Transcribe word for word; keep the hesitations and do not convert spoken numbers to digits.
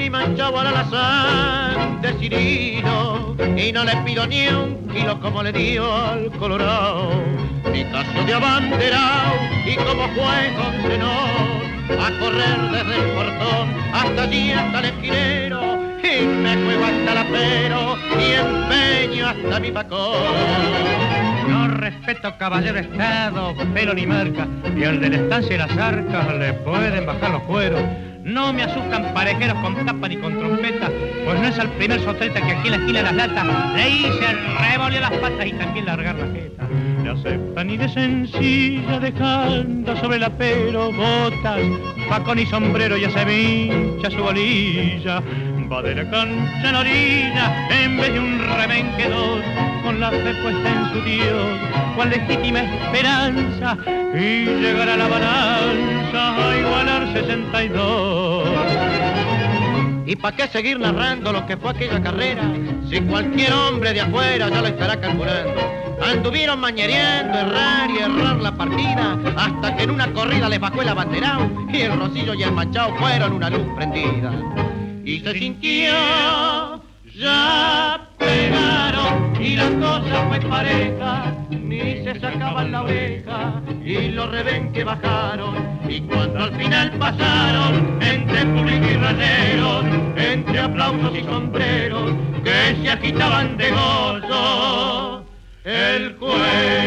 mi manchado al alazán de Cirilo, y no le pido ni un kilo como le dio al Colorado, mi caso de abanderado, y como fue con Zenón, a correr desde el portón hasta allí hasta el esquinero, y me juego hasta el apero, y empeño hasta mi pacón. No respeto caballero estado, pelo ni marca, y al de la estancia y las arcas le pueden bajar los cueros. No me asustan parejeros con tapa ni con trompeta, pues no es al primer sotreta que aquí en la esquina de las latas le hice revolver las patas y también largar la jeta. Le aceptan y de sencilla dejando sobre el apero botas, facón y sombrero, ya se hincha su bolilla. Va de la cancha en la orilla, en vez de un rebenque dos, con la fe puesta en su Dios, cual legítima esperanza, y llegar a la balanza a igualar sesenta y dos. ¿Y para qué seguir narrando lo que fue aquella carrera? Si cualquier hombre de afuera ya lo estará calculando. Anduvieron mañereando, errar y errar la partida, hasta que en una corrida les bajó el abanderado, y el Rocillo y el Machado fueron una luz prendida. Y se sintió, ya pegaron, y la cosa fue pareja, ni se sacaban la oreja, y los rebenques bajaron, y cuando al final pasaron, entre público y rayeros, entre aplausos y sombreros, que se agitaban de gozo, el juez